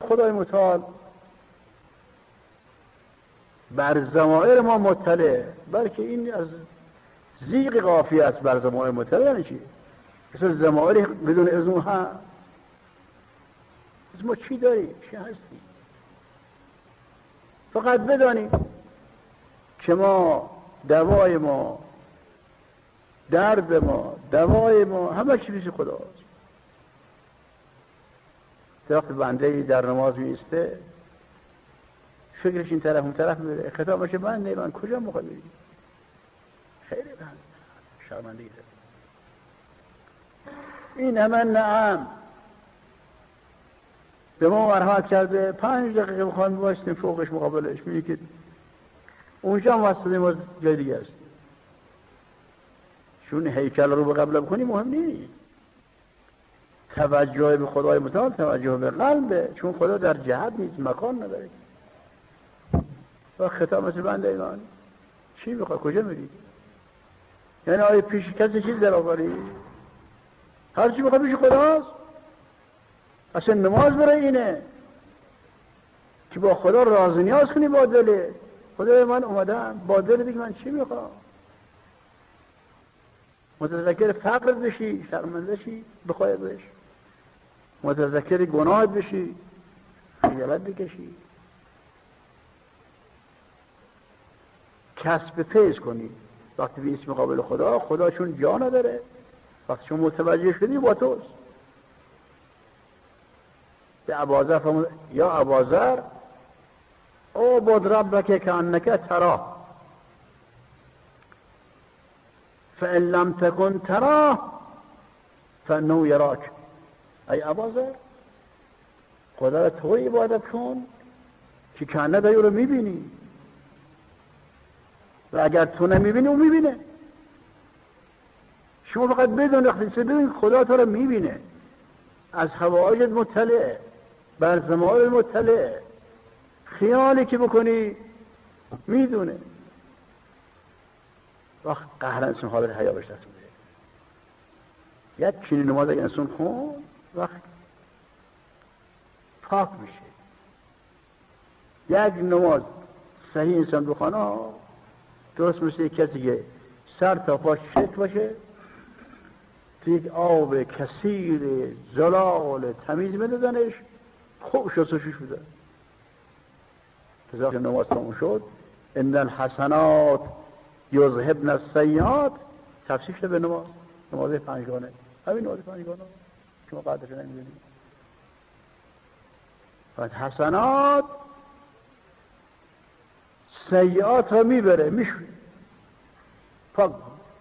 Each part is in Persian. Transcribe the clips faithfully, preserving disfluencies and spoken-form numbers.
خدای متعال بر ضمائر ما مطلع، بلکه این از زیغ قافیه است. بر ضمائر مطلع یعنی چی؟ مثل ضمائر بدون اذن ها از ما چی داری؟ چی هستی؟ فقط بدانیم که ما دوای ما، درد ما، دوای ما همه چی پیش خداست. وقتی بنده در نماز میسته فکرش این طرف اون طرف میره، خطاب باشه بنده من کجا موقع میری؟ خیلی بنده شرمندگی داره. این همه نعم به ما مرحمت کرده، پنج دقیقه بخواهیم باشتیم فوقش مقابلش میگه که اونجا هم واسطه ما جای دیگه است. چون هیکل رو به قبله بکنی مهم نیست. توجه به خدای متعال توجه به قلبه، چون خدا در جهت نیست، مکان نداره. و خطاب مثل بنده ایمان چی میخوای؟ کجا میری؟ یعنی آیا پیش کسی چیز در آوری؟ هر چی میخوای پیش خداست. اصلا نماز برای اینه که با خدا راز نیاز کنی با دله. خدای من اومدم با دل دیگه من چی میخوام؟ متذکر فقر بشی، شرمنده شی، بخوای بش. متذکر گناه بشی، خجالت بکشی. کسب فیض کنی. وقتی بیستی مقابل خدا، خدا چون جا نداره، وقتی چون متوجه شدی با توست. به ابازر فرمود یا ابازر او بود ربک که انک تراه فان لم تکن تراه فانه یراک. ای ابازر خدا را طوری عبادت کن که کنه دایی رو میبینی، و اگر تو نمیبینی اون میبینه. شما فقط بدون اختصاص بدون خدا تو رو میبینه، از حوائجت مطلعه، بر ضمائر مطلعه، خیالی که بکنی میدونه. وقت قهر انسان حاضر حیا بهش دست میده. یک چنین نماز اگه انسان خون وقت پاک میشه. یک نماز صحیح انسان بخونه درست مثل کسی که سر تا پاش شک باشه، تو یک آب کثیر زلال تمیز بدازنش، خوب شستشوش بده. تزاق نماز تموم شد ان الحسنات یذهبن السیئات، تفسیر شده به نماز، نماز پنجگانه. همین نماز پنجگانه شما قدرش نمیدونید. بعد حسنات سیئات رو میبره، میشوی پاک.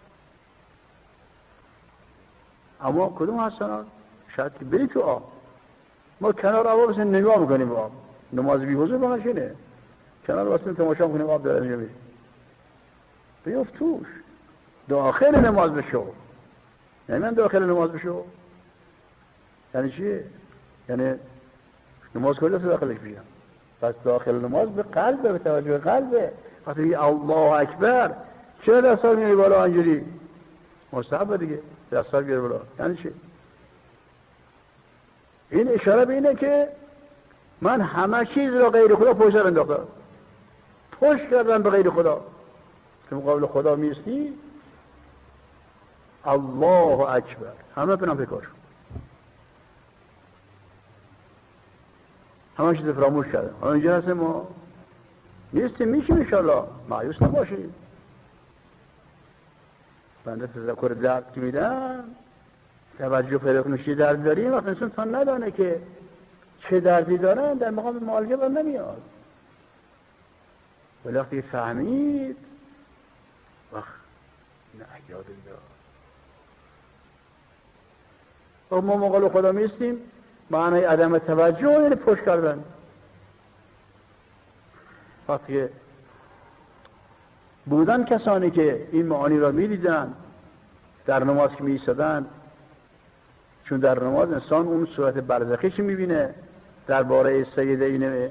اما کدوم حسنات؟ شاید که بری تو آب. ما کنار آب بسید نگاه میکنیم آب. نماز بی حضور بانش اینه، کنار بسید تماشا میکنیم آب داره اینجا میشه. بیفت توش، داخل نماز بشو. یعنی من داخل نماز بشو یعنی چیه؟ یعنی نماز کجاست داخلش بیام؟ پس داخل نماز به قلبه، به توجه به قلبه. وقتی الله اکبر چه دستار میاری بالا اینجوری؟ مستحبه دیگه، دستار بیاری بالا. یعنی چی؟ این اشاره به اینه که من همه چیز را غیر خدا پشت انداختم، پشت کردم به غیر خدا. که مقابل خدا میستی الله اکبر همه پنام پیکار شد، همه چیز فراموش کردم. اینجا هست ما نیستیم، میشیم انشاءالله، مایوس نباشیم. بنده تذکر درد که میدم توجه پیدا کنید چه درد داریم. وقتی انسان تا ندانه که چه دردی دارن در مقام معالجه بر نمیاد. ولی وقتی فهمید وقت نه یاد دار و ما مقال خدا میستیم، معنی عدم توجه یعنی پشت کردن. وقتی بودن کسانی که این معانی را میدیدن در نماز که میایستادن، چون در نماز انسان اون صورت برزخیش میبینه درباره سید این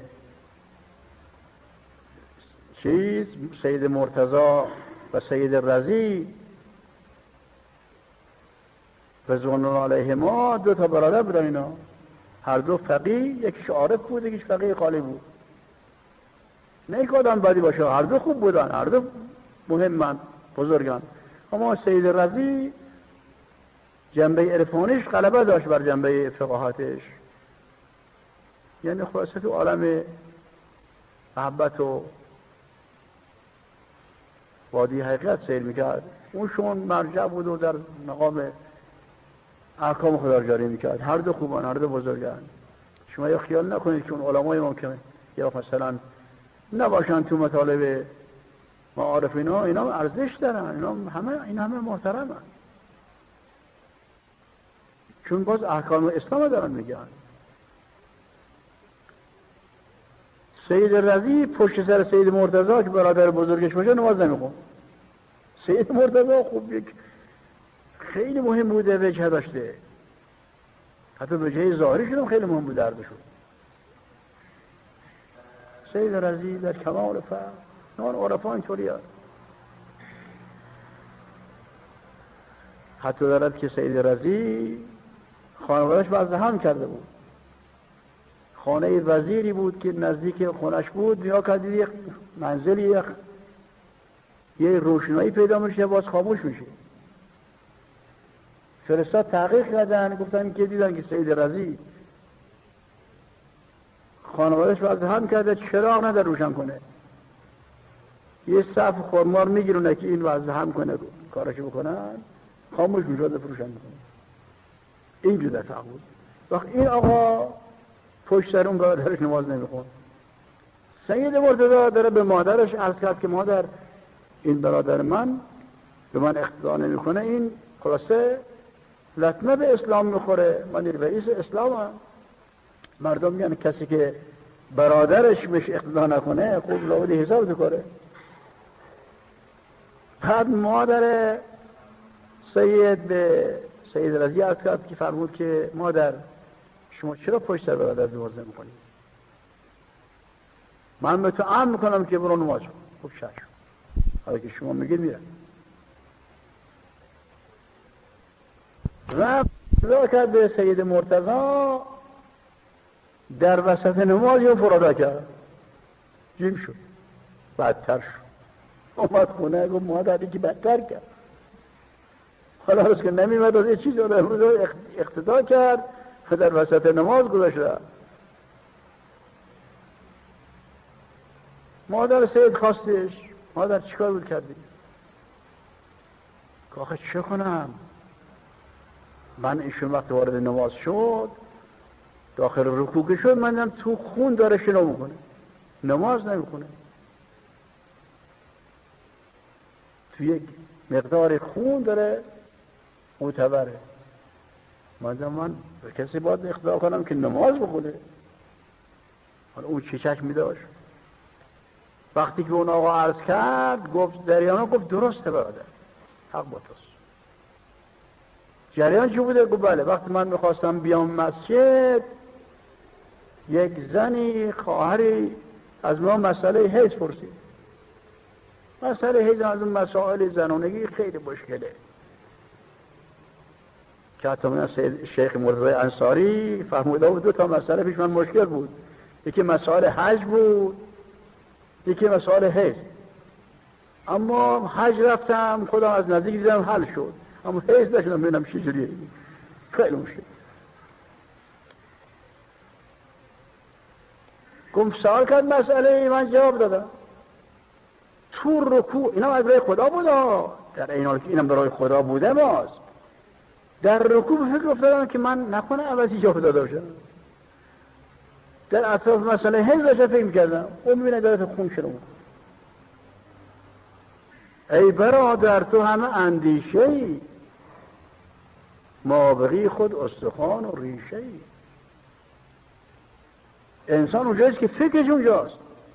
چیز، سید مرتضی و سید رضی رضوان الله علیهما، دو تا برادر بودن اینا، هر دو فقیه، یکیش عارف بود یکیش فقیه خالی بود. نه یک آدم بدی باشه، هر دو خوب بودن، هر دو مهمن، بزرگان. اما سید رضی جنبه عرفانیش غلبه داشت بر جنبه فقاهتش. یعنی خلاصه تو عالم محبت و وادی حقیقت سیر میکرد. اون شون مرجع بود و در مقام احکام خدا رو جاری میکرد. هر دو خوبان، هر دو بزرگان. شما یا خیال نکنید که اون علمای ممکنه یا مثلا نباشن تو مطالب معارف، اینا اینا ارزش دارن، اینا همه این همه محترمن، چون باز احکام اسلام دارن میگن. سید رضی پشت سر سید مرتضی که برادر بزرگش باشه نماز نمیخوند. سید مرتضی خوب یک خیلی مهم بوده، وجه داشته، حتی وجه ظاهریش هم خیلی مهم بوده دردشون. سید رضی در کمال فهم، نان عرفا اینطوری هست. حتی دارد که سید رضی خانوادهش وضع هم کرده بود. خانه وزیری بود که نزدیک خونش بود، یا کدید یک منزلی یک یه روشنایی پیدا میشه باز خاموش میشه. فرستاد تحقیق کردن، گفتن که دیدن که سید رضی خانوادهش وضع هم کرده، چراغ نداره روشن کنه، یه صف خرمار میگیرونه که این وضع هم کنه کارشو بکنن، خاموش میشه بفروشن میکنه. اینجور در فرق بود. وقت این آقا پشت سر اون برادرش نماز نمیخوند. سید مرتضی داره به مادرش عرض کرد که مادر این برادر من به من اقتدا نمیکنه، این خلاصه لطمه به اسلام میخوره، من رئیس اسلامم. مردم میگن کسی که برادرش بهش اقتدا نکنه خوب لابد حساب بکنه. بعد مادر سید به سید رضی عرض کرد که فرمود که مادر شما چرا پشت سر برادر نماز نمی‌کنید؟ من به تو امر میکنم که برو نماز کن. خب شش حالا که شما میگید میرم. رفت اقتدا کرد به سید مرتضی، در وسط نماز یا فرادا کرد، جیم شد، بدتر شد. اومد خونه گفت مادری که بدتر کرد. حالا روز که نمیمد از یه چیز رو اقتدا کرد، در وسط نماز گذاشت. مادر سید خواستش، مادر چیکار بود کردی؟ که آخه چه کنم؟ من ایشون وقت وارد نماز شد، داخل رکوع شد، من دیدم تو خون داره شنا میکنه، نماز نمیکنه، تو یک مقدار خون داره معتبره. من دیدم من به کسی باید اقتدا کنم که نماز بخونه. حالا اون چه چشمی داشت؟ وقتی که اون آقا عرض کرد گفت دریانو، گفت درسته برادر، حق با توست. جریان چی بوده؟ گفت بله، وقتی من میخواستم بیام مسجد یک زنی خواهری از ما مسئله حیض پرسید. مسئله حیض از اون مسائل زنانگی خیلی مشکله که حتی من سید شیخ مرتضی انصاری فهمیده بود دو تا مسئله پیش من مشکل بود، یکی مسائل حج بود، یکی مسائل حیض. اما حج رفتم خودم از نزدیک دیدم حل شد، اما حیض نشدم ببینم چه جوریه، خیلی مشکل. گفت سوال کرد مسئله، من جواب دادم. تو رکوع اینا از برای خدا بود، در این حال که اینم برای خدا بوده، باز در رکوع فکر افتادم که من نکنه عوضی جواب داده باشم. در اطراف مسئله حیض داشتم فکر می‌کردم، اون می‌بینه داره خون شروع می‌کنه. ای برادر تو همه اندیشه‌ای، مابقی خود استخوان و ریشه‌ای. انسان اونجاست که فکرش اونجاست.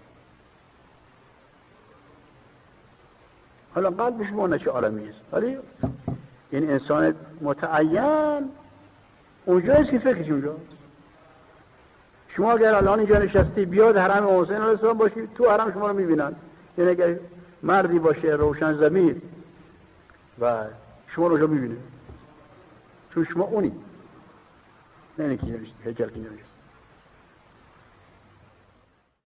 حالا قلبش مونه چه عالمی است، ولی این انسان متعین اونجاست که فکرش اونجاست. شما اگر الان اینجا نشستی بیاد حرم حسین علیه السلام باشی، تو حرم شما رو میبینن. یعنی اگر مردی باشه روشن ضمیر و شما رو اونجا میبینه، چون شما اونی. نه اینکه هیکل که نمیشه.